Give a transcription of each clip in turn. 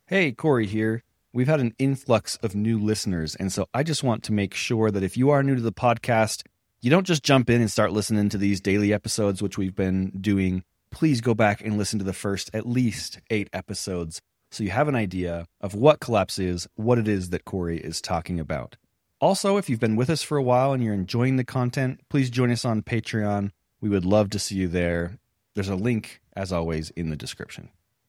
Hey, Corey here. We've had an influx of new listeners, and so I just want to make sure that if you are new to the podcast, you don't just jump in and start listening to these daily episodes, which we've been doing. Please go back and listen to the first at least 8 episodes so you have an idea of what Collapse is, what it is that Corey is talking about. Also, if you've been with us for a while and you're enjoying the content, please join us on Patreon. We would love to see you there. There's a link, as always, in the description.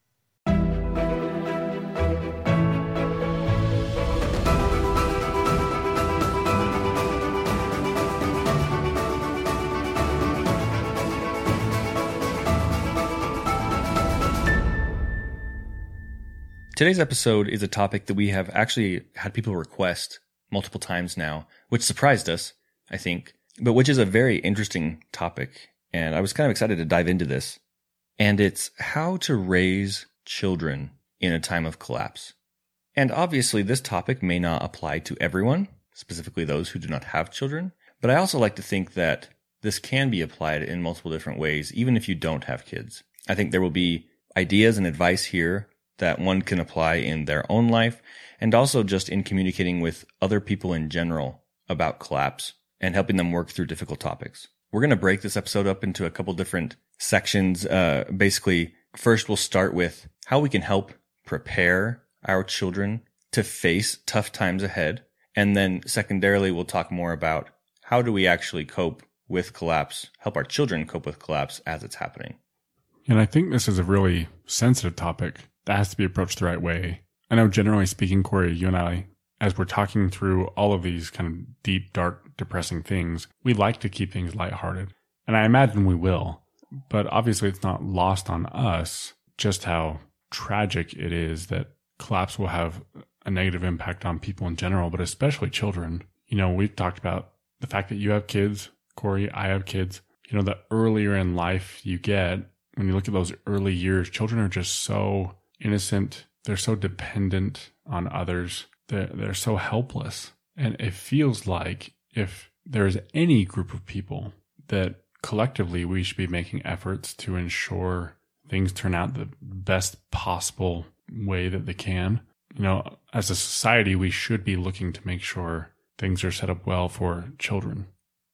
Today's episode is a topic that we have actually had people request multiple times now, which surprised us, I think, but which is a very interesting topic. And I was kind of excited to dive into this. And it's how to raise children in a time of collapse. And obviously, this topic may not apply to everyone, specifically those who do not have children. But I also like to think that this can be applied in multiple different ways, even if you don't have kids. I think there will be ideas and advice here that one can apply in their own life, and also just in communicating with other people in general about collapse and helping them work through difficult topics. We're going to break this episode up into a couple different sections. Basically, first we'll start with how we can help prepare our children to face tough times ahead. And then secondarily, we'll talk more about how do we actually cope with collapse, help our children cope with collapse as it's happening. And I think this is a really sensitive topic that has to be approached the right way. I know generally speaking, Corey, you and I, as we're talking through all of these kind of deep, dark, depressing things, we like to keep things lighthearted. And I imagine we will. But obviously it's not lost on us just how tragic it is that collapse will have a negative impact on people in general, but especially children. You know, we've talked about the fact that you have kids, Corey, I have kids. You know, the earlier in life you get, when you look at those early years, children are just so innocent. They're so dependent on others. They're so helpless. And it feels like if there's any group of people that collectively we should be making efforts to ensure things turn out the best possible way that they can. You know, as a society, we should be looking to make sure things are set up well for children.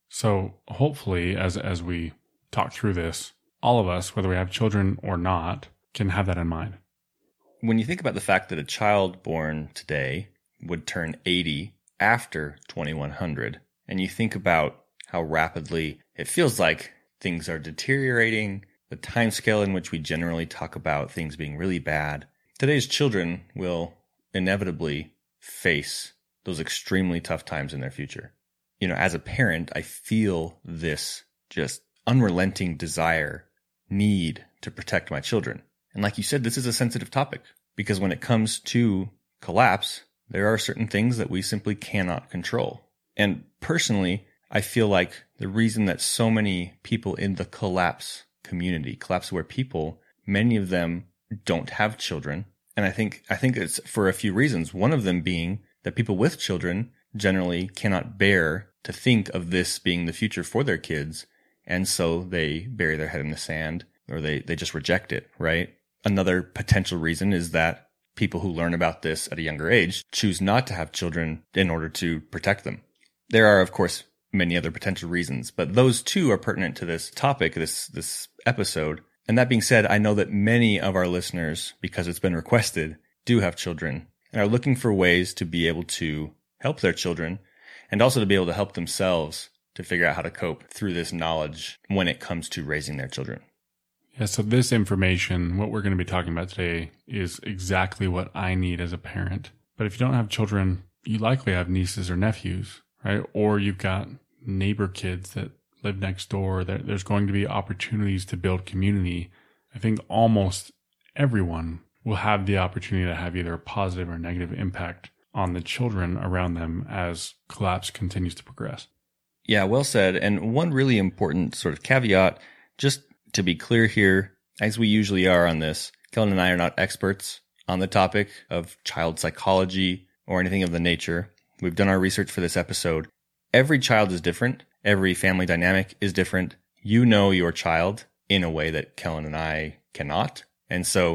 So hopefully, as we talk through this, all of us, whether we have children or not, can have that in mind. When you think about the fact that a child born today would turn 80 after 2100, and you think about how rapidly it feels like things are deteriorating, the timescale in which we generally talk about things being really bad, today's children will inevitably face those extremely tough times in their future. You know, as a parent, I feel this just unrelenting desire, need to protect my children. And like you said, this is a sensitive topic because when it comes to collapse, there are certain things that we simply cannot control. And personally, I feel like the reason that so many people in the collapse community, collapse aware people, many of them don't have children. And I think it's for a few reasons. One of them being that people with children generally cannot bear to think of this being the future for their kids. And so they bury their head in the sand or they just reject it, right? Another potential reason is that people who learn about this at a younger age choose not to have children in order to protect them. There are, of course, many other potential reasons, but those two are pertinent to this topic, this episode. And that being said, I know that many of our listeners, because it's been requested, do have children and are looking for ways to be able to help their children and also to be able to help themselves to figure out how to cope through this knowledge when it comes to raising their children. Yeah, so this information, what we're going to be talking about today, is exactly what I need as a parent. But if you don't have children, you likely have nieces or nephews, right? Or you've got neighbor kids that live next door. There's going to be opportunities to build community. I think almost everyone will have the opportunity to have either a positive or negative impact on the children around them as collapse continues to progress. Yeah, well said. And one really important sort of caveat, just to be clear here, as we usually are on this, Kellen and I are not experts on the topic of child psychology or anything of the nature. We've done our research for this episode. Every child is different. Every family dynamic is different. You know your child in a way that Kellen and I cannot. And so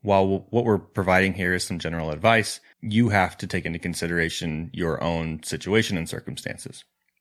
while what we're providing here is some general advice, you have to take into consideration your own situation and circumstances.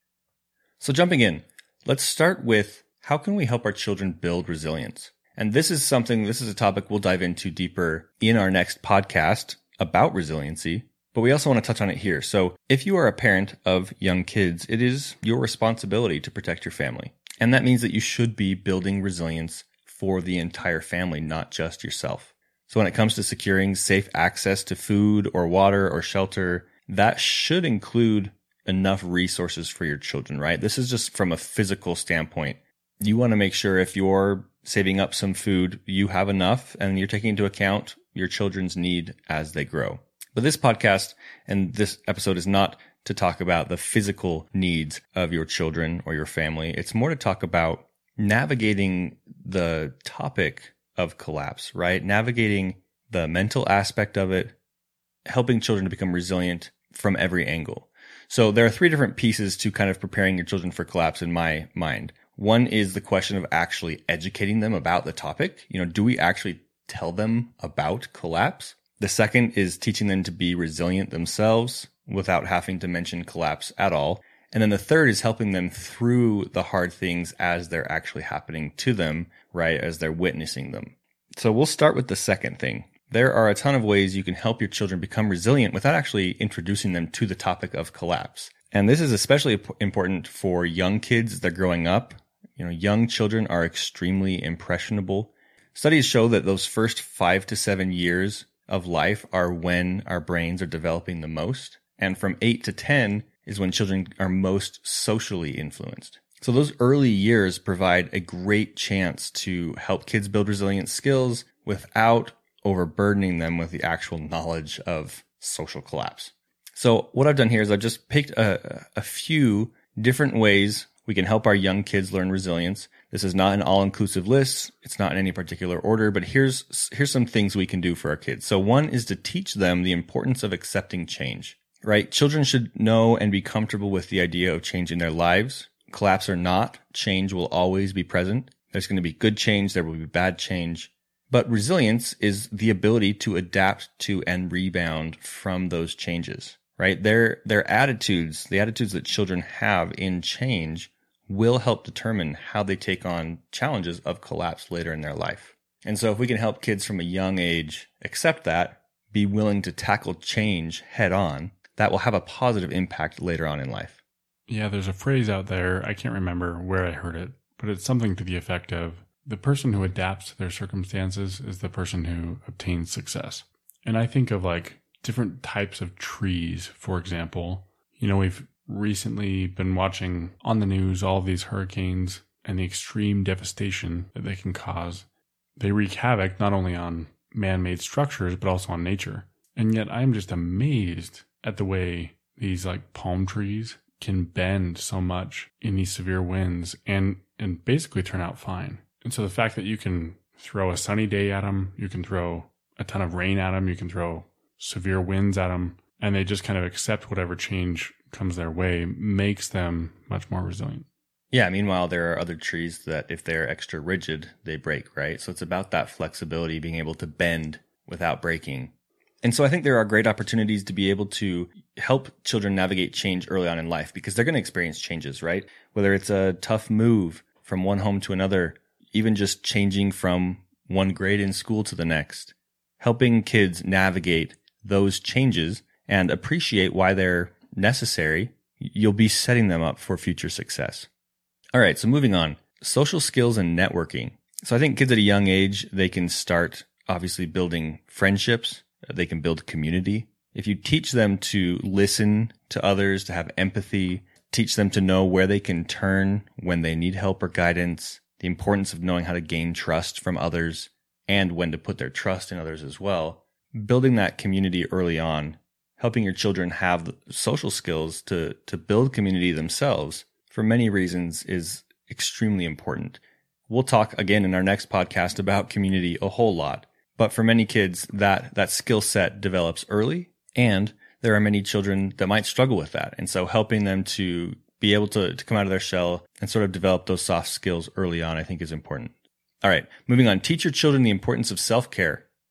So jumping in, let's start with how can we help our children build resilience? And this is a topic we'll dive into deeper in our next podcast about resiliency, but we also want to touch on it here. So if you are a parent of young kids, it is your responsibility to protect your family. And that means that you should be building resilience for the entire family, not just yourself. So when it comes to securing safe access to food or water or shelter, that should include enough resources for your children, right? This is just from a physical standpoint. You want to make sure if you're saving up some food, you have enough and you're taking into account your children's need as they grow. But this podcast and this episode is not to talk about the physical needs of your children or your family. It's more to talk about navigating the topic of collapse, right? Navigating the mental aspect of it, helping children to become resilient from every angle. So there are 3 different pieces to kind of preparing your children for collapse in my mind. One is the question of actually educating them about the topic. Do we actually tell them about collapse? The second is teaching them to be resilient themselves without having to mention collapse at all. And then the third is helping them through the hard things as they're actually happening to them, right, as they're witnessing them. So we'll start with the second thing. There are a ton of ways you can help your children become resilient without actually introducing them to the topic of collapse. And this is especially important for young kids that are growing up. Young children are extremely impressionable. Studies show that those first 5 to 7 years of life are when our brains are developing the most. And from 8 to 10 is when children are most socially influenced. So those early years provide a great chance to help kids build resilient skills without overburdening them with the actual knowledge of social collapse. So what I've done here is I've just picked a few different ways we can help our young kids learn resilience. This is not an all-inclusive list. It's not in any particular order, but here's some things we can do for our kids. So one is to teach them the importance of accepting change, right? Children should know and be comfortable with the idea of change in their lives. Collapse or not, change will always be present. There's going to be good change. There will be bad change. But resilience is the ability to adapt to and rebound from those changes, right? Their attitudes, the attitudes that children have in change will help determine how they take on challenges of collapse later in their life. And so if we can help kids from a young age accept that, be willing to tackle change head on, that will have a positive impact later on in life. Yeah, there's a phrase out there, I can't remember where I heard it, but it's something to the effect of, the person who adapts to their circumstances is the person who obtains success. And I think of like different types of trees, for example. We've recently been watching on the news all of these hurricanes and the extreme devastation that they can cause. They wreak havoc not only on man-made structures, but also on nature. And yet I'm just amazed at the way these like palm trees can bend so much in these severe winds and basically turn out fine. And so the fact that you can throw a sunny day at them, you can throw a ton of rain at them, you can throw severe winds at them, and they just kind of accept whatever change comes their way, makes them much more resilient. Yeah, meanwhile, there are other trees that if they're extra rigid, they break, right? So it's about that flexibility, being able to bend without breaking. And so I think there are great opportunities to be able to help children navigate change early on in life because they're going to experience changes, right? Whether it's a tough move from one home to another, even just changing from one grade in school to the next, helping kids navigate those changes and appreciate why they're necessary, you'll be setting them up for future success. All right, so moving on. Social skills and networking. So I think kids at a young age, they can start obviously building friendships. They can build community. If you teach them to listen to others, to have empathy, teach them to know where they can turn when they need help or guidance, the importance of knowing how to gain trust from others and when to put their trust in others as well. Building that community early on, helping your children have social skills to build community themselves for many reasons is extremely important. We'll talk again in our next podcast about community a whole lot, but for many kids that skill set develops early, and there are many children that might struggle with that. And so helping them to be able to come out of their shell and sort of develop those soft skills early on, I think is important. All right, moving on. Teach your children the importance of self-care.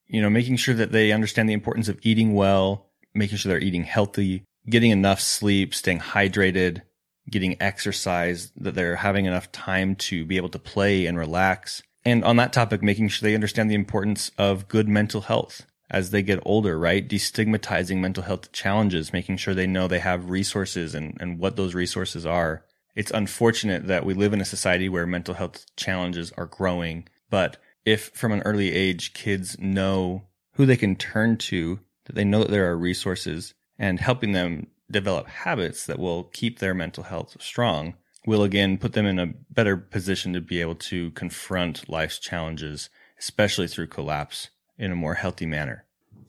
making sure that they understand the importance of eating well, making sure they're eating healthy, getting enough sleep, staying hydrated, getting exercise, that they're having enough time to be able to play and relax. And on that topic, making sure they understand the importance of good mental health as they get older, right? Destigmatizing mental health challenges, making sure they know they have resources and what those resources are. It's unfortunate that we live in a society where mental health challenges are growing, but if from an early age kids know who they can turn to, that they know that there are resources, and helping them develop habits that will keep their mental health strong, will again put them in a better position to be able to confront life's challenges, especially through collapse, in a more healthy manner.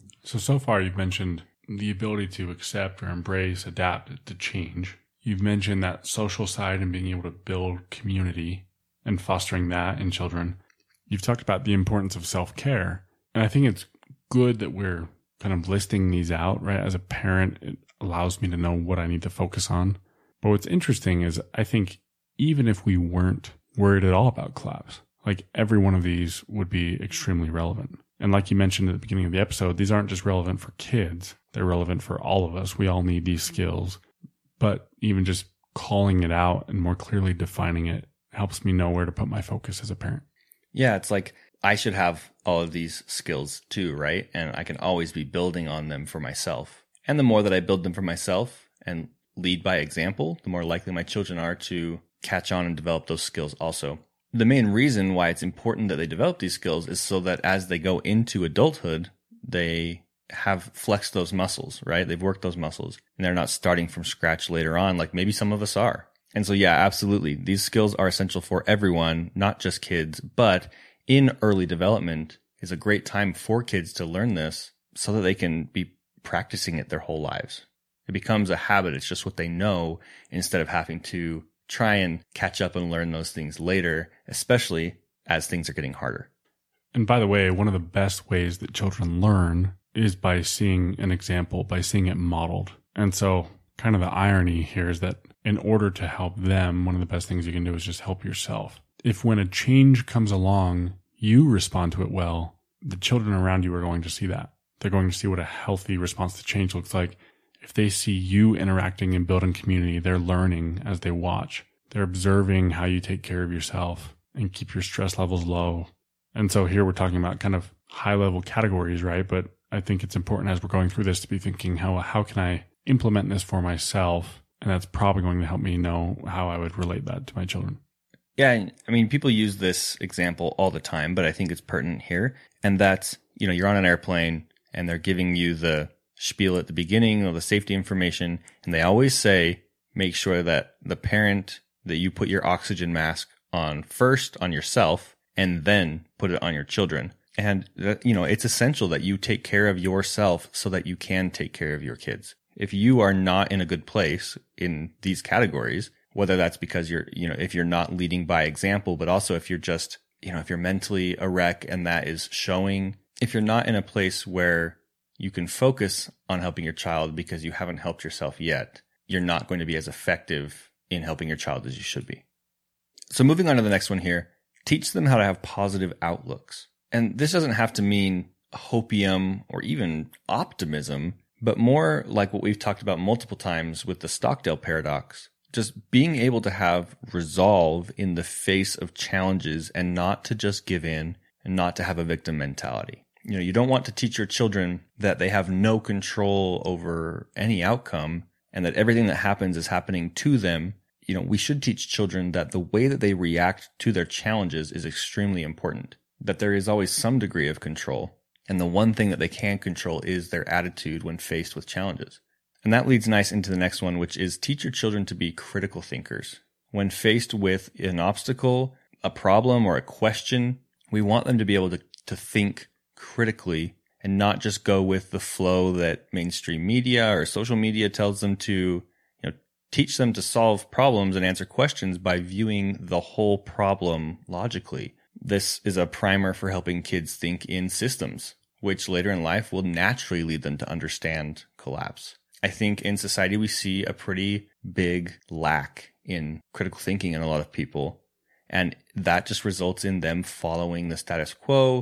So far you've mentioned the ability to accept or embrace, adapt to change. You've mentioned that social side and being able to build community and fostering that in children. You've talked about the importance of self-care. And I think it's good that we're kind of listing these out, right? As a parent, it allows me to know what I need to focus on. But what's interesting is I think even if we weren't worried at all about collapse, like every one of these would be extremely relevant. And like you mentioned at the beginning of the episode, these aren't just relevant for kids. They're relevant for all of us. We all need these skills. But even just calling it out and more clearly defining it helps me know where to put my focus as a parent. Yeah, it's like I should have all of these skills too, right? And I can always be building on them for myself. And the more that I build them for myself and lead by example, the more likely my children are to catch on and develop those skills also. The main reason why it's important that they develop these skills is so that as they go into adulthood, they have flexed those muscles, right? They've worked those muscles and they're not starting from scratch later on, like maybe some of us are. And so, yeah, absolutely. These skills are essential for everyone, not just kids, but in early development is a great time for kids to learn this so that they can be practicing it their whole lives. It becomes a habit. It's just what they know instead of having to try and catch up and learn those things later, especially as things are getting harder. And by the way, one of the best ways that children learn is by seeing an example, by seeing it modeled. And so kind of the irony here is that in order to help them, one of the best things you can do is just help yourself. If when a change comes along, you respond to it well, the children around you are going to see that. They're going to see what a healthy response to change looks like. If they see you interacting and building community, they're learning as they watch. They're observing how you take care of yourself and keep your stress levels low. And so here we're talking about kind of high level categories, right? But I think it's important as we're going through this to be thinking, how can I implement this for myself? And that's probably going to help me know how I would relate that to my children. Yeah, I mean, people use this example all the time, but I think it's pertinent here. And that's, you're on an airplane and they're giving you the spiel at the beginning or the safety information. And they always say, make sure that the parent, that you put your oxygen mask on first on yourself and then put it on your children. And that, it's essential that you take care of yourself so that you can take care of your kids. If you are not in a good place in these categories, whether that's because if you're not leading by example, but also if you're just, if you're mentally a wreck and that is showing, if you're not in a place where you can focus on helping your child because you haven't helped yourself yet, you're not going to be as effective in helping your child as you should be. So moving on to the next one here, teach them how to have positive outlooks. And this doesn't have to mean hopium or even optimism, but more like what we've talked about multiple times with the Stockdale paradox, just being able to have resolve in the face of challenges and not to just give in and not to have a victim mentality. You don't want to teach your children that they have no control over any outcome and that everything that happens is happening to them. We should teach children that the way that they react to their challenges is extremely important, that there is always some degree of control. And the one thing that they can control is their attitude when faced with challenges. And that leads nice into the next one, which is teach your children to be critical thinkers. When faced with an obstacle, a problem, or a question, we want them to be able to think critically and not just go with the flow that mainstream media or social media tells them to. Teach them to solve problems and answer questions by viewing the whole problem logically. This is a primer for helping kids think in systems, which later in life will naturally lead them to understand collapse. I think in society we see a pretty big lack in critical thinking in a lot of people, and that just results in them following the status quo,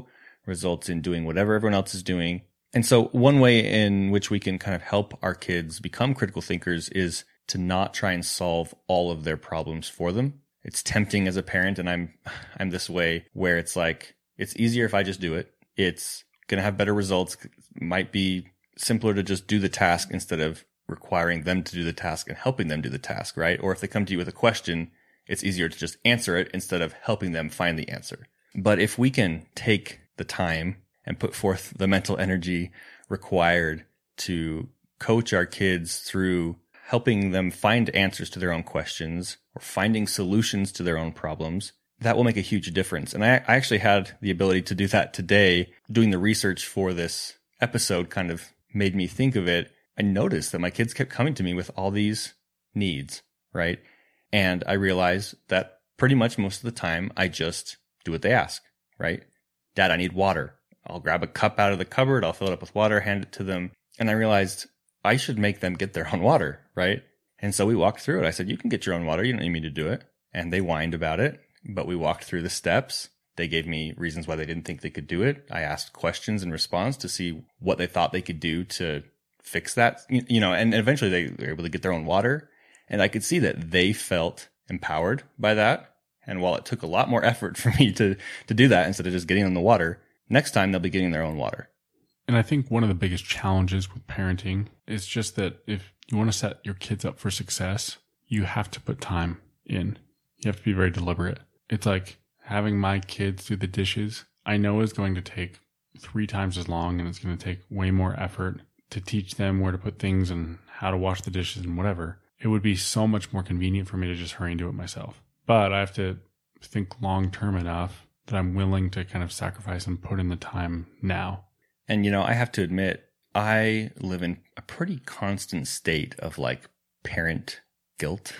results in doing whatever everyone else is doing. And so one way in which we can kind of help our kids become critical thinkers is to not try and solve all of their problems for them. It's tempting as a parent, and I'm this way, where it's like, it's easier if I just do it. It's going to have better results. It might be simpler to just do the task instead of requiring them to do the task and helping them do the task, right? Or if they come to you with a question, it's easier to just answer it instead of helping them find the answer. But if we can take the time and put forth the mental energy required to coach our kids through helping them find answers to their own questions or finding solutions to their own problems, that will make a huge difference. And I actually had the ability to do that today. Doing the research for this episode kind of made me think of it. I noticed that my kids kept coming to me with all these needs, right? And I realized that pretty much most of the time I just do what they ask, right? Dad, I need water. I'll grab a cup out of the cupboard. I'll fill it up with water, hand it to them. And I realized I should make them get their own water, right? And so we walked through it. I said, you can get your own water. You don't need me to do it. And they whined about it, but we walked through the steps. They gave me reasons why they didn't think they could do it. I asked questions in response to see what they thought they could do to fix that, and eventually they were able to get their own water. And I could see that they felt empowered by that. And while it took a lot more effort for me to do that instead of just getting them the water, next time they'll be getting their own water. And I think one of the biggest challenges with parenting is just that if you want to set your kids up for success, you have to put time in. You have to be very deliberate. It's like having my kids do the dishes, I know is going to take 3 times as long, and it's going to take way more effort to teach them where to put things and how to wash the dishes and whatever. It would be so much more convenient for me to just hurry and do it myself. But I have to think long term enough that I'm willing to kind of sacrifice and put in the time now. And, I have to admit, I live in a pretty constant state of like parent guilt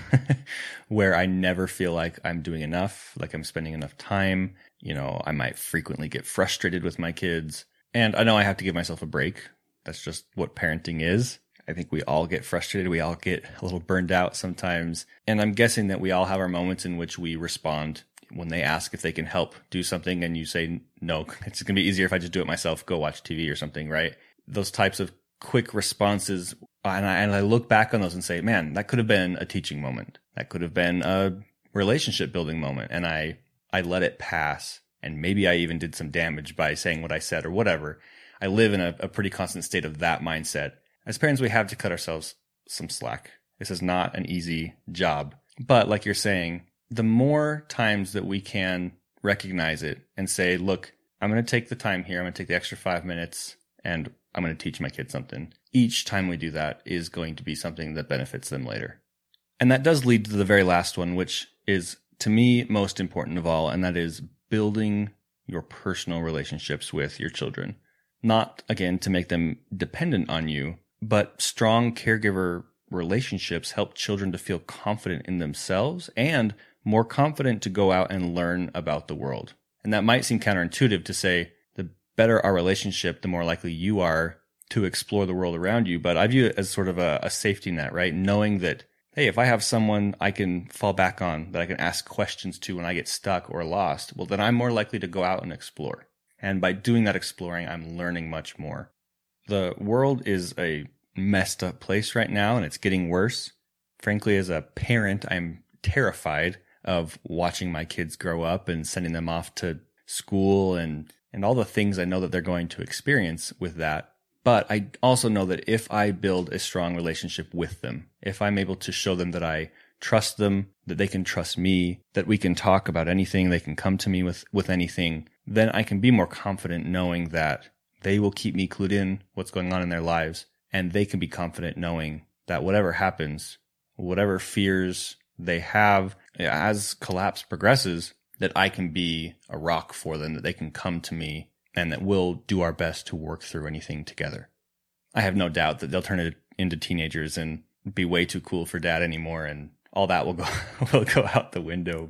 where I never feel like I'm doing enough, like I'm spending enough time. I might frequently get frustrated with my kids, and I know I have to give myself a break. That's just what parenting is. I think we all get frustrated. We all get a little burned out sometimes. And I'm guessing that we all have our moments in which we respond when they ask if they can help do something and you say, no, it's going to be easier if I just do it myself, go watch TV or something, right? Those types of quick responses. And I look back on those and say, man, that could have been a teaching moment. That could have been a relationship building moment. And I let it pass. And maybe I even did some damage by saying what I said or whatever. I live in a pretty constant state of that mindset. As parents, we have to cut ourselves some slack. This is not an easy job. But like you're saying, the more times that we can recognize it and say, look, I'm going to take the time here. I'm going to take the extra 5 minutes and I'm going to teach my kids something. Each time we do that is going to be something that benefits them later. And that does lead to the very last one, which is to me most important of all. And that is building your personal relationships with your children. Not, again, to make them dependent on you, but strong caregiver relationships help children to feel confident in themselves and more confident to go out and learn about the world. And that might seem counterintuitive to say the better our relationship, the more likely you are to explore the world around you. But I view it as sort of a safety net, right? Knowing that, hey, if I have someone I can fall back on, that I can ask questions to when I get stuck or lost, well, then I'm more likely to go out and explore. And by doing that exploring, I'm learning much more. The world is a messed up place right now, and it's getting worse. Frankly, as a parent, I'm terrified of watching my kids grow up and sending them off to school and all the things I know that they're going to experience with that. But I also know that if I build a strong relationship with them, if I'm able to show them that I trust them, that they can trust me, that we can talk about anything, they can come to me with anything, then I can be more confident knowing that they will keep me clued in what's going on in their lives. And they can be confident knowing that whatever happens, whatever fears they have as collapse progresses, that I can be a rock for them, that they can come to me, and that we'll do our best to work through anything together. I have no doubt that they'll turn it into teenagers and be way too cool for dad anymore, and all that will go out the window.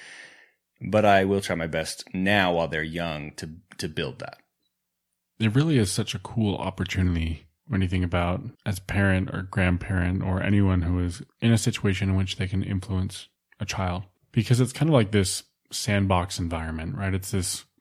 But I will try my best now while they're young to build that. It really is such a cool opportunity when you think about as parent or grandparent or anyone who is in a situation in which they can influence a child, because it's kind of like this sandbox environment, right? It's this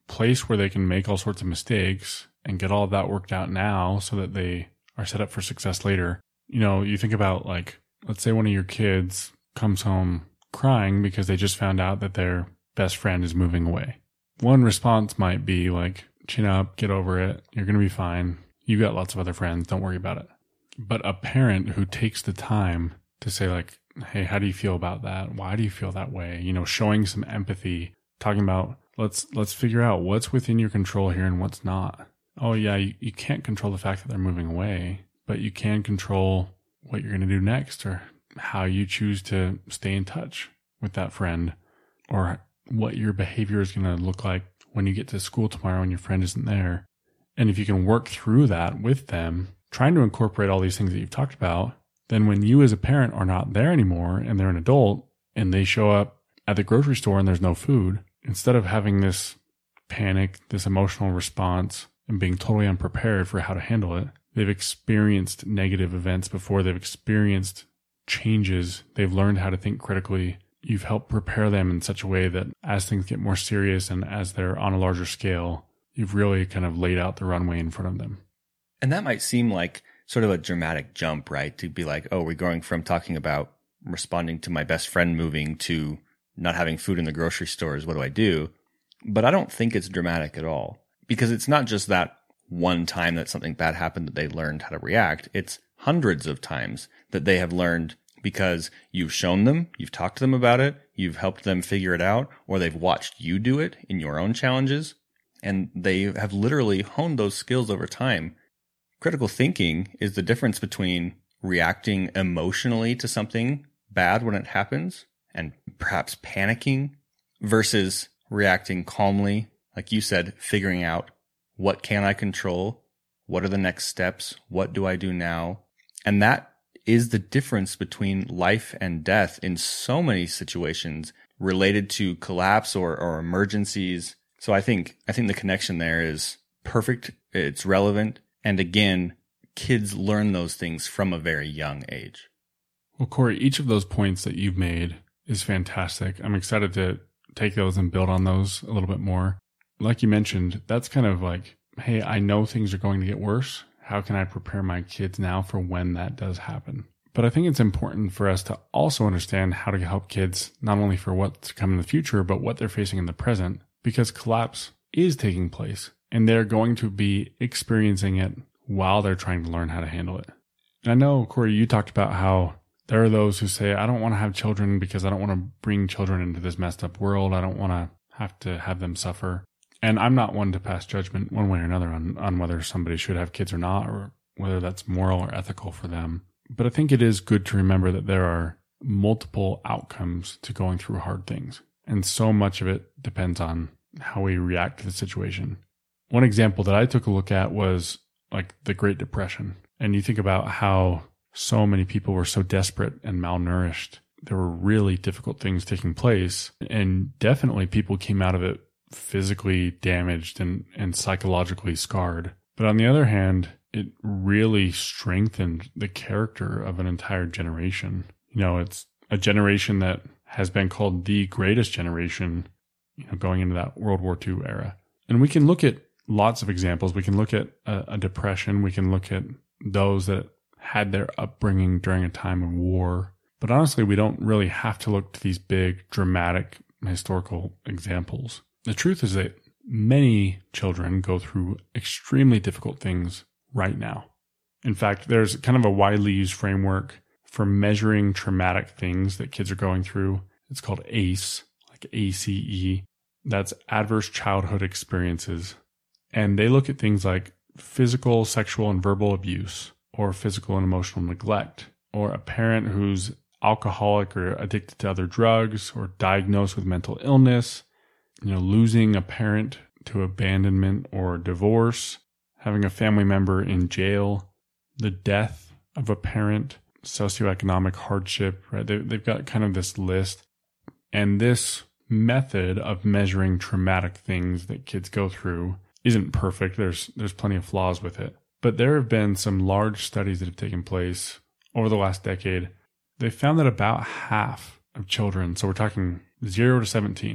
place where they can make all sorts of mistakes and get all of that worked out now so that they are set up for success later. You think about, like, let's say one of your kids comes home crying because they just found out that their best friend is moving away. One response might be like, chin up, get over it. You're going to be fine. You got lots of other friends. Don't worry about it. But a parent who takes the time to say, like, hey, how do you feel about that? Why do you feel that way? Showing some empathy, talking about, let's figure out what's within your control here and what's not. Oh yeah, you can't control the fact that they're moving away, but you can control what you're going to do next, or how you choose to stay in touch with that friend, or what your behavior is going to look like when you get to school tomorrow and your friend isn't there. And if you can work through that with them, trying to incorporate all these things that you've talked about, then when you as a parent are not there anymore and they're an adult and they show up at the grocery store and there's no food, instead of having this panic, this emotional response, and being totally unprepared for how to handle it, they've experienced negative events before. They've experienced changes. They've learned how to think critically. You've helped prepare them in such a way that as things get more serious and as they're on a larger scale, you've really kind of laid out the runway in front of them. And that might seem like sort of a dramatic jump, right? To be like, oh, we're going from talking about responding to my best friend moving to not having food in the grocery stores. What do I do? But I don't think it's dramatic at all, because it's not just that one time that something bad happened that they learned how to react. It's hundreds of times that they have learned because you've shown them, you've talked to them about it, you've helped them figure it out, or they've watched you do it in your own challenges, and they have literally honed those skills over time. Critical thinking is the difference between reacting emotionally to something bad when it happens and perhaps panicking versus reacting calmly, like you said, figuring out what can I control, what are the next steps, what do I do now? And that is the difference between life and death in so many situations related to collapse or emergencies. So I think the connection there is perfect. It's relevant. And again, kids learn those things from a very young age. Well, Corey, each of those points that you've made is fantastic. I'm excited to take those and build on those a little bit more. Like you mentioned, that's kind of like, hey, I know things are going to get worse. How can I prepare my kids now for when that does happen? But I think it's important for us to also understand how to help kids, not only for what's to come in the future, but what they're facing in the present, because collapse is taking place and they're going to be experiencing it while they're trying to learn how to handle it. And I know, Corey, you talked about how there are those who say, I don't want to have children because I don't want to bring children into this messed up world. I don't want to have them suffer. And I'm not one to pass judgment one way or another on whether somebody should have kids or not, or whether that's moral or ethical for them. But I think it is good to remember that there are multiple outcomes to going through hard things. And so much of it depends on how we react to the situation. One example that I took a look at was like the Great Depression. And you think about how so many people were so desperate and malnourished. There were really difficult things taking place. And definitely people came out of it physically damaged and psychologically scarred. But on the other hand, it really strengthened the character of an entire generation. It's a generation that has been called the greatest generation, going into that World War II era. And we can look at lots of examples. We can look at a depression. We can look at those that had their upbringing during a time of war. But honestly, we don't really have to look to these big, dramatic, historical examples. The truth is that many children go through extremely difficult things right now. In fact, there's kind of a widely used framework for measuring traumatic things that kids are going through. It's called ACE, like ACE. That's Adverse Childhood Experiences. And they look at things like physical, sexual, and verbal abuse, or physical and emotional neglect, or a parent who's alcoholic or addicted to other drugs, or diagnosed with mental illness, losing a parent to abandonment or divorce, having a family member in jail, the death of a parent, socioeconomic hardship, right? They've got kind of this list. And this method of measuring traumatic things that kids go through isn't perfect. There's plenty of flaws with it. But there have been some large studies that have taken place over the last decade. They found that about half of children, so we're talking 0 to 17,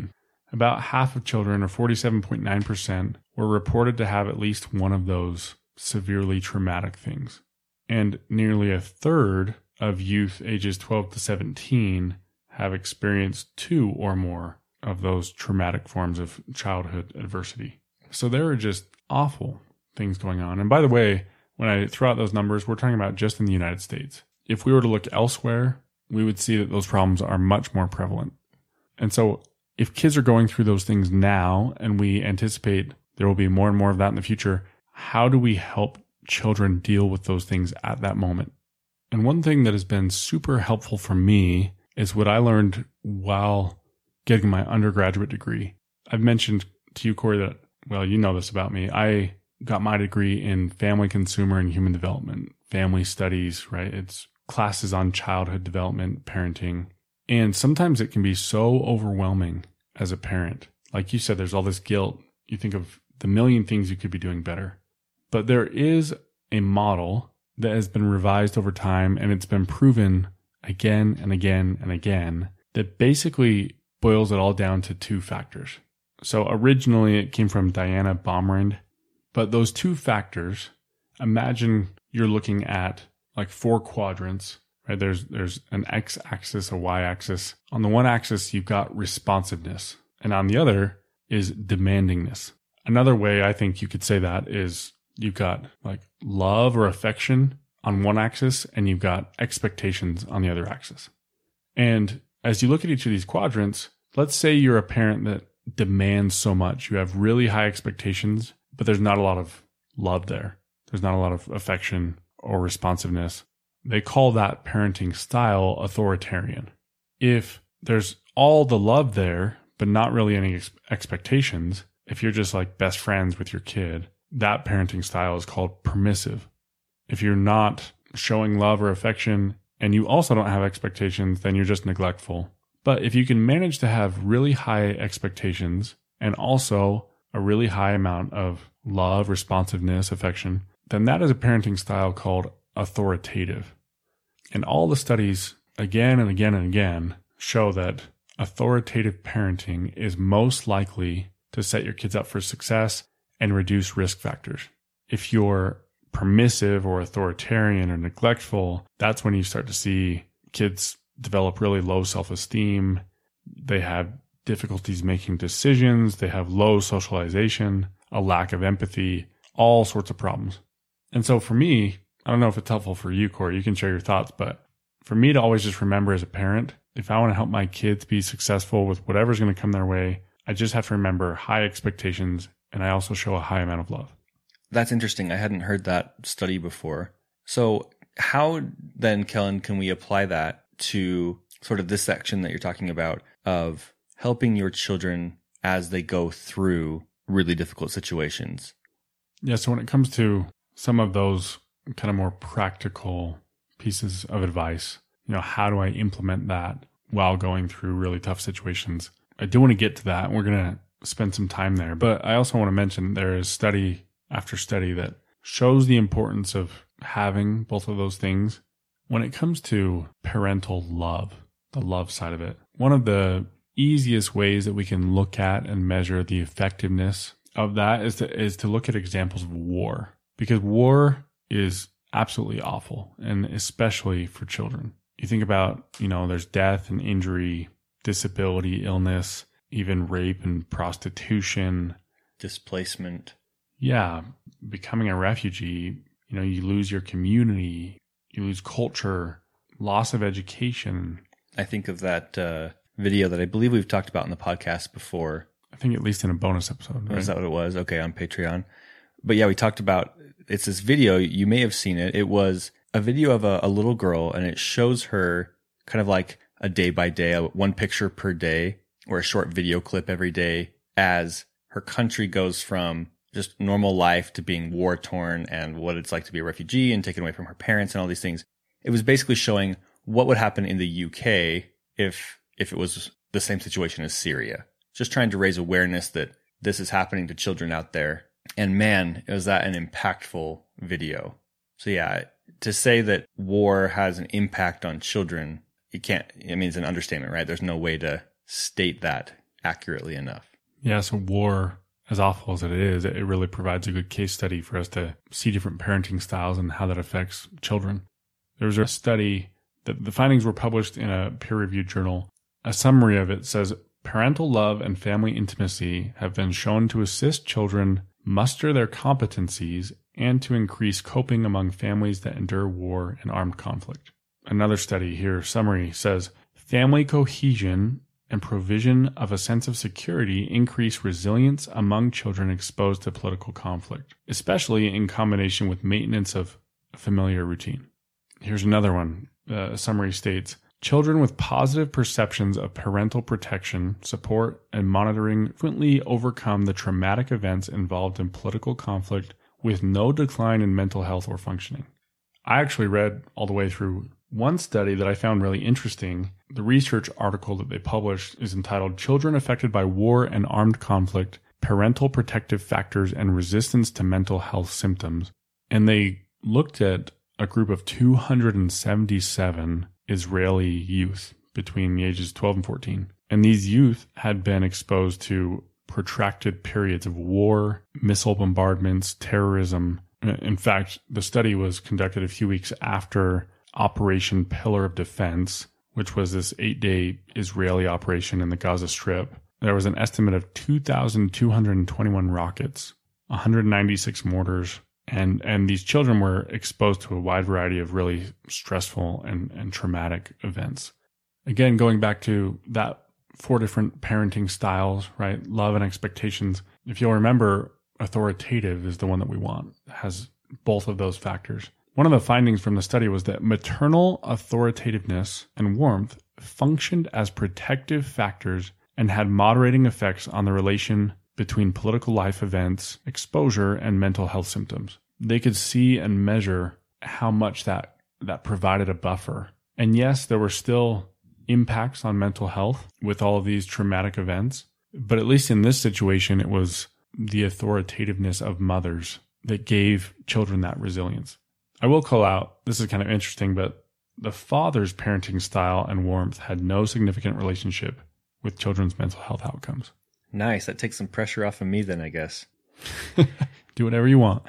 about half of children, or 47.9%, were reported to have at least one of those severely traumatic things. And nearly a third of youth ages 12 to 17 have experienced 2 or more of those traumatic forms of childhood adversity. So there are just awful things going on. And by the way, when I throw out those numbers, we're talking about just in the United States. If we were to look elsewhere, we would see that those problems are much more prevalent. And so if kids are going through those things now, and we anticipate there will be more and more of that in the future, how do we help children deal with those things at that moment? And one thing that has been super helpful for me is what I learned while getting my undergraduate degree. I've mentioned to you, Corey, that, well, you know this about me. I got my degree in family, consumer, and human development, family studies, right? It's classes on childhood development, parenting. And sometimes it can be so overwhelming as a parent. Like you said, there's all this guilt. You think of the million things you could be doing better. But there is a model that has been revised over time, and it's been proven again and again and again, that basically boils it all down to 2 factors. So originally it came from Diana Baumrind, but those 2 factors, imagine you're looking at like 4 quadrants, right? There's an x-axis, a y-axis. On the one axis, you've got responsiveness, and on the other is demandingness. Another way I think you could say that is you've got like love or affection on one axis, and you've got expectations on the other axis. And as you look at each of these quadrants, let's say you're a parent that demands so much. You have really high expectations, but there's not a lot of love there. There's not a lot of affection or responsiveness. They call that parenting style authoritarian. If there's all the love there, but not really any expectations, if you're just like best friends with your kid, that parenting style is called permissive. If you're not showing love or affection and you also don't have expectations, then you're just neglectful. But if you can manage to have really high expectations and also a really high amount of love, responsiveness, affection, then that is a parenting style called authoritative. And all the studies again and again and again show that authoritative parenting is most likely to set your kids up for success and reduce risk factors. If you're permissive or authoritarian or neglectful, that's when you start to see kids develop really low self-esteem. They have difficulties making decisions. They have low socialization, a lack of empathy, all sorts of problems. And so for me, I don't know if it's helpful for you, Corey, you can share your thoughts, but for me to always just remember as a parent, if I want to help my kids be successful with whatever's going to come their way, I just have to remember high expectations, and I also show a high amount of love. That's interesting. I hadn't heard that study before. So how then, Kellen, can we apply that to sort of this section that you're talking about of helping your children as they go through really difficult situations? Yeah, so when it comes to some of those kind of more practical pieces of advice, how do I implement that while going through really tough situations? I do want to get to that. We're going to spend some time there. But I also want to mention there is study after study that shows the importance of having both of those things when it comes to parental love, the love side of it. One of the easiest ways that we can look at and measure the effectiveness of that is to look at examples of war, because war is absolutely awful, and especially for children. You think about, there's death and injury, disability, illness, even rape and prostitution, displacement. Yeah, becoming a refugee, you lose your community, you lose culture, loss of education. I think of that video that I believe we've talked about in the podcast before. I think at least in a bonus episode. Right? Is that what it was? Okay, on Patreon. But yeah, we talked about, it's this video, you may have seen it. It was a video of a little girl, and it shows her kind of like a day by day, one picture per day, or a short video clip every day, as her country goes from just normal life to being war torn and what it's like to be a refugee and taken away from her parents and all these things. It was basically showing what would happen in the UK if it was the same situation as Syria. Just trying to raise awareness that this is happening to children out there. And man, was that an impactful video. So yeah, to say that war has an impact on children, it's an understatement, right? There's no way to state that accurately enough. Yeah, so war, as awful as it is, it really provides a good case study for us to see different parenting styles and how that affects children. There was a study that the findings were published in a peer-reviewed journal. A summary of it says, parental love and family intimacy have been shown to assist children muster their competencies and to increase coping among families that endure war and armed conflict. Another study here, summary, says, family cohesion and provision of a sense of security increase resilience among children exposed to political conflict, especially in combination with maintenance of a familiar routine. Here's another one. The summary states, children with positive perceptions of parental protection, support, and monitoring frequently overcome the traumatic events involved in political conflict with no decline in mental health or functioning. I actually read all the way through one study that I found really interesting. The research article that they published is entitled Children Affected by War and Armed Conflict, Parental Protective Factors and Resistance to Mental Health Symptoms. And they looked at a group of 277 Israeli youth between the ages 12 and 14. And these youth had been exposed to protracted periods of war, missile bombardments, terrorism. In fact, the study was conducted a few weeks after Operation Pillar of Defense, which was this 8-day Israeli operation in the Gaza Strip. There was an estimate of 2,221 rockets, 196 mortars, and these children were exposed to a wide variety of really stressful and traumatic events. Again, going back to that 4 different parenting styles, right? Love and expectations. If you'll remember, authoritative is the one that we want. It has both of those factors. One of the findings from the study was that maternal authoritativeness and warmth functioned as protective factors and had moderating effects on the relation between political life events, exposure, and mental health symptoms. They could see and measure how much that provided a buffer. And yes, there were still impacts on mental health with all of these traumatic events, but at least in this situation, it was the authoritativeness of mothers that gave children that resilience. I will call out, this is kind of interesting, but the father's parenting style and warmth had no significant relationship with children's mental health outcomes. Nice. That takes some pressure off of me then, I guess. Do whatever you want.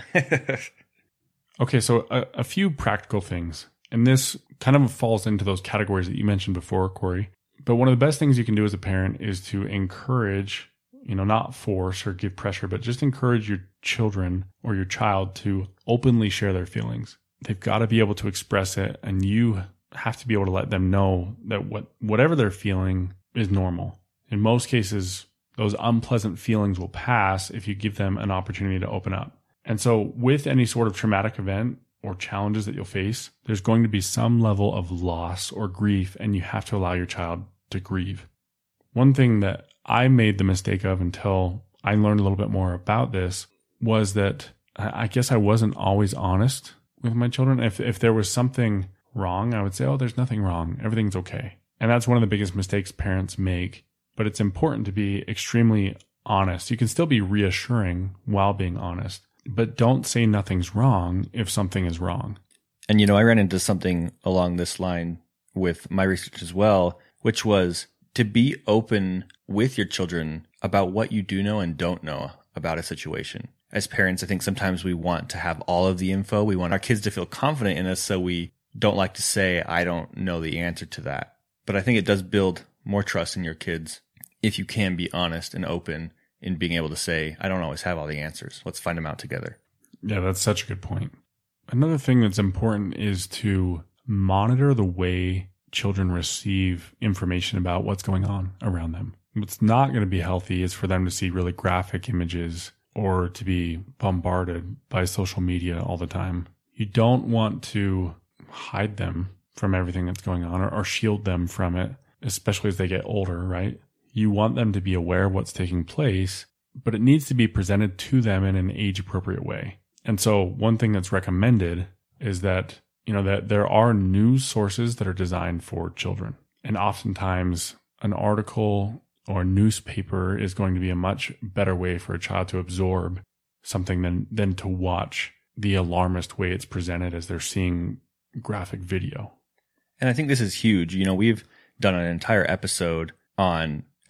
Okay, so a few practical things. And this kind of falls into those categories that you mentioned before, Corey. But one of the best things you can do as a parent is to encourage, not force or give pressure, but just encourage your children or your child to openly share their feelings. They've got to be able to express it, and you have to be able to let them know that whatever they're feeling is normal. In most cases, those unpleasant feelings will pass if you give them an opportunity to open up. And so with any sort of traumatic event or challenges that you'll face, there's going to be some level of loss or grief, and you have to allow your child to grieve. One thing that I made the mistake of until I learned a little bit more about this was that I guess I wasn't always honest with my children. If there was something wrong, I would say, oh, there's nothing wrong. Everything's okay. And that's one of the biggest mistakes parents make. But it's important to be extremely honest. You can still be reassuring while being honest, but don't say nothing's wrong if something is wrong. And, I ran into something along this line with my research as well, which was to be open with your children about what you do know and don't know about a situation. As parents, I think sometimes we want to have all of the info. We want our kids to feel confident in us, so we don't like to say, I don't know the answer to that. But I think it does build more trust in your kids if you can be honest and open in being able to say, I don't always have all the answers. Let's find them out together. Yeah, that's such a good point. Another thing that's important is to monitor the way children receive information about what's going on around them. What's not going to be healthy is for them to see really graphic images or to be bombarded by social media all the time. You don't want to hide them from everything that's going on or shield them from it, especially as they get older, right? You want them to be aware of what's taking place, but it needs to be presented to them in an age-appropriate way. And so one thing that's recommended is that, that there are news sources that are designed for children. And oftentimes an article or a newspaper is going to be a much better way for a child to absorb something than to watch the alarmist way it's presented as they're seeing graphic video. And I think this is huge. We've done an entire episode on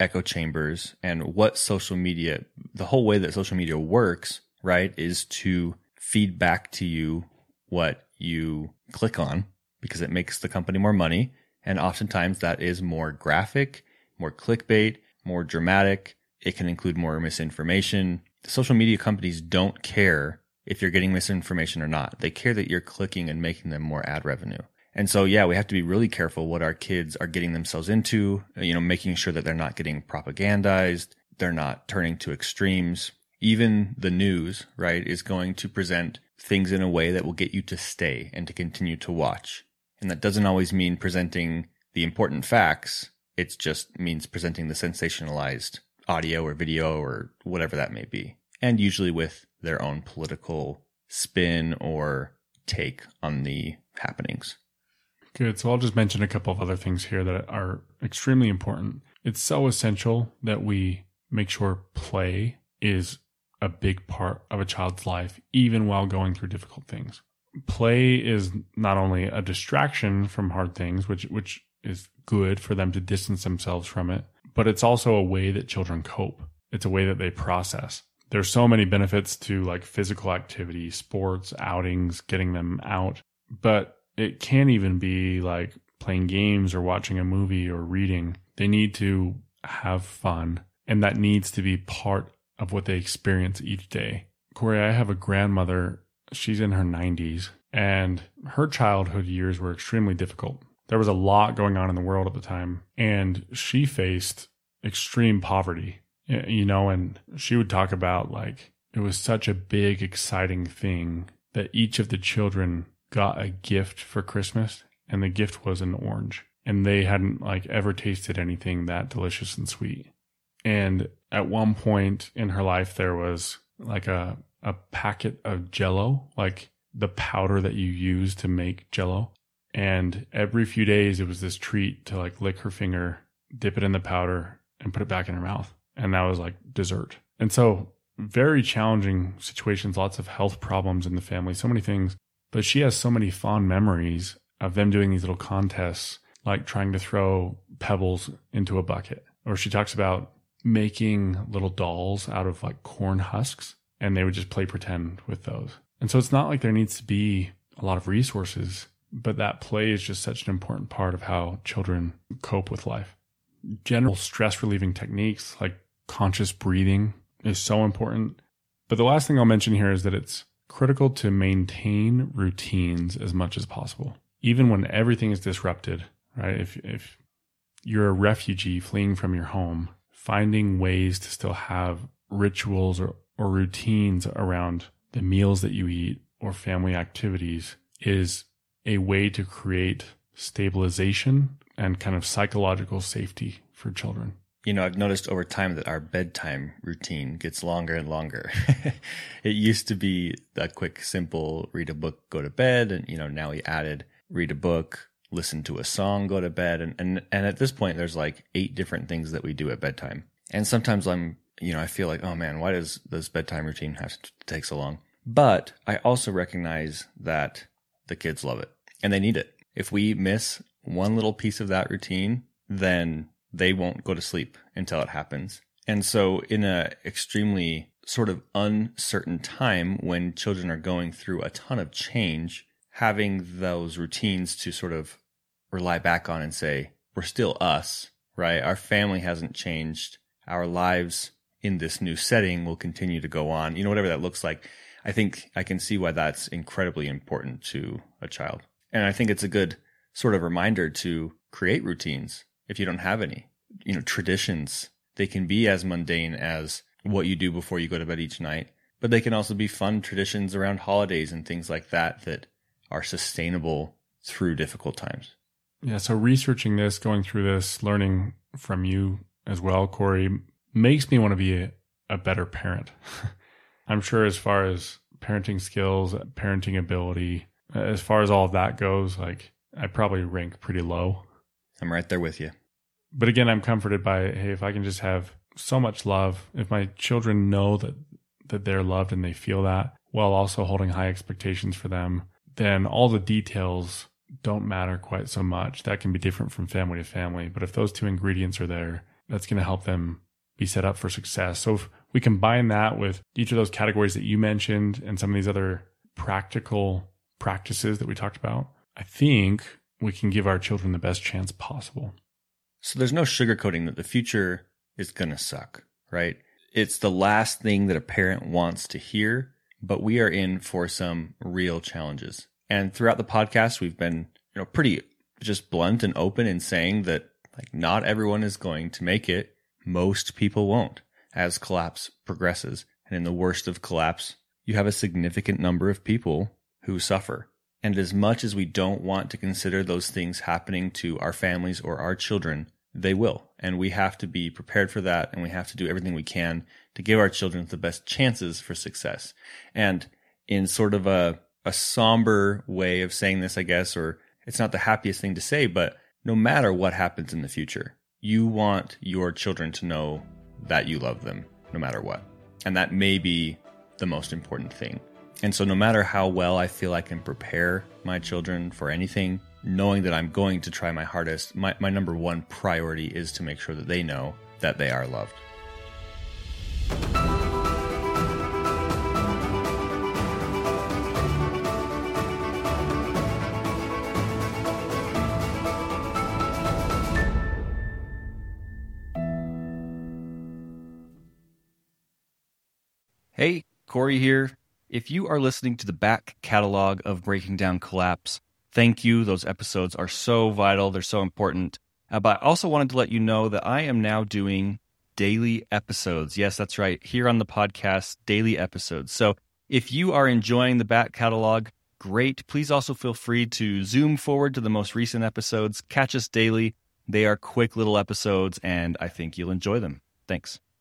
echo chambers and what social media, the whole way that social media works, right, is to feed back to you what you click on because it makes the company more money. And oftentimes that is more graphic, more clickbait, more dramatic. It can include more misinformation. The social media companies don't care if you're getting misinformation or not. They care that you're clicking and making them more ad revenue. And so, yeah, we have to be really careful what our kids are getting themselves into, making sure that they're not getting propagandized. They're not turning to extremes. Even the news, right, is going to present things in a way that will get you to stay and to continue to watch. And that doesn't always mean presenting the important facts. It just means presenting the sensationalized audio or video or whatever that may be. And usually with their own political spin or take on the happenings. Good. So I'll just mention a couple of other things here that are extremely important. It's so essential that we make sure play is a big part of a child's life, even while going through difficult things. Play is not only a distraction from hard things, which is good for them to distance themselves from it, but it's also a way that children cope. It's a way that they process. There's so many benefits to like physical activity, sports, outings, getting them out, but it can even be like playing games or watching a movie or reading. They need to have fun, and that needs to be part of what they experience each day. Corey, I have a grandmother. She's in her 90s, and her childhood years were extremely difficult. There was a lot going on in the world at the time, and she faced extreme poverty, and she would talk about like it was such a big, exciting thing that each of the children got a gift for Christmas, and the gift was an orange, and they hadn't like ever tasted anything that delicious and sweet. And at one point in her life, there was like a packet of Jell-O, like the powder that you use to make Jell-O. And every few days it was this treat to like lick her finger, dip it in the powder and put it back in her mouth. And that was like dessert. And so very challenging situations, lots of health problems in the family, so many things. But she has so many fond memories of them doing these little contests, like trying to throw pebbles into a bucket. Or she talks about making little dolls out of like corn husks, and they would just play pretend with those. And so it's not like there needs to be a lot of resources, but that play is just such an important part of how children cope with life. General stress relieving techniques like conscious breathing is so important. But the last thing I'll mention here is that it's critical to maintain routines as much as possible, even when everything is disrupted, right? If you're a refugee fleeing from your home, finding ways to still have rituals or routines around the meals that you eat or family activities is a way to create stabilization and kind of psychological safety for children. I've noticed over time that our bedtime routine gets longer and longer. It used to be a quick, simple read a book, go to bed. And, now we added read a book, listen to a song, go to bed. And at this point, there's like 8 different things that we do at bedtime. And sometimes I feel like, oh man, why does this bedtime routine have to take so long? But I also recognize that the kids love it and they need it. If we miss one little piece of that routine, then they won't go to sleep until it happens. And so in a extremely sort of uncertain time when children are going through a ton of change, having those routines to sort of rely back on and say, we're still us, right? Our family hasn't changed. Our lives in this new setting will continue to go on. Whatever that looks like. I think I can see why that's incredibly important to a child. And I think it's a good sort of reminder to create routines if you don't have any. Traditions, they can be as mundane as what you do before you go to bed each night, but they can also be fun traditions around holidays and things like that that are sustainable through difficult times. Yeah, so researching this, going through this, learning from you as well, Corey, makes me want to be a better parent. I'm sure as far as parenting skills, parenting ability, as far as all of that goes, like I probably rank pretty low. I'm right there with you. But again, I'm comforted by, hey, if I can just have so much love, if my children know that they're loved and they feel that, while also holding high expectations for them, then all the details don't matter quite so much. That can be different from family to family. But if those 2 ingredients are there, that's going to help them be set up for success. So if we combine that with each of those categories that you mentioned and some of these other practical practices that we talked about, I think we can give our children the best chance possible. So there's no sugarcoating that the future is going to suck, right? It's the last thing that a parent wants to hear, but we are in for some real challenges. And throughout the podcast, we've been, pretty just blunt and open in saying that not everyone is going to make it. Most people won't as collapse progresses. And in the worst of collapse, you have a significant number of people who suffer. And as much as we don't want to consider those things happening to our families or our children, they will. And we have to be prepared for that. And we have to do everything we can to give our children the best chances for success. And in sort of a somber way of saying this, I guess, or it's not the happiest thing to say, but no matter what happens in the future, you want your children to know that you love them no matter what. And that may be the most important thing. And so no matter how well I feel I can prepare my children for anything, knowing that I'm going to try my hardest, my number one priority is to make sure that they know that they are loved. Hey, Corey here. If you are listening to the back catalog of Breaking Down Collapse, thank you. Those episodes are so vital. They're so important. But I also wanted to let you know that I am now doing daily episodes. Yes, that's right. Here on the podcast, daily episodes. So if you are enjoying the back catalog, great. Please also feel free to zoom forward to the most recent episodes. Catch us daily. They are quick little episodes, and I think you'll enjoy them. Thanks.